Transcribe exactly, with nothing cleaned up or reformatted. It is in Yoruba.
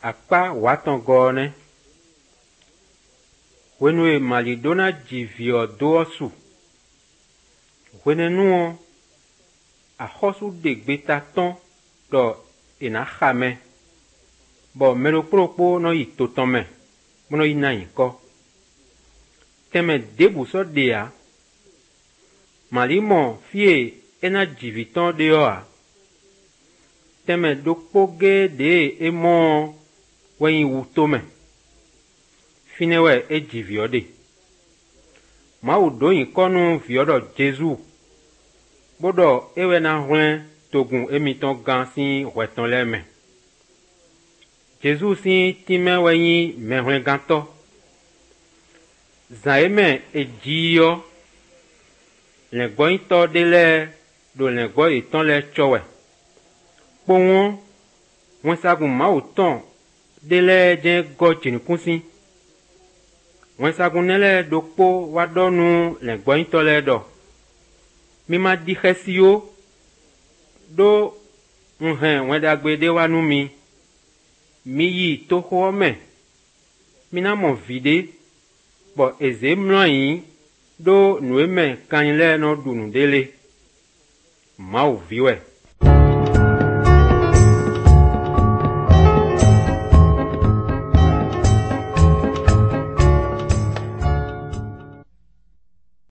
akpa waton gone wenwe malidona jivio dosu wenenu a hosu de gbeta ton do ina xame bo melo propo no itotome mono inayin ko teme debu so dea malimo fie ena jiviton deoa teme dokpoge de emo wen wutome finewe e jiviode ma udoyin konu viodo Jesu bodo ewe na hwen togun emiton gan sin weton leme Jesu sin time weyin mehwen ganto zaeme ejiyo le goyin to dele do le goyi ton le chowe powon won sagun ma uton dele je go chinkunsin won sagun nele dokpo wadonu le goyin to le do mi ma di xesio do nhen won dagbede wanu mi mi yi to ho me mi na mo vide bo eze mloyin do nueme kanile no dunu dele ma o viwe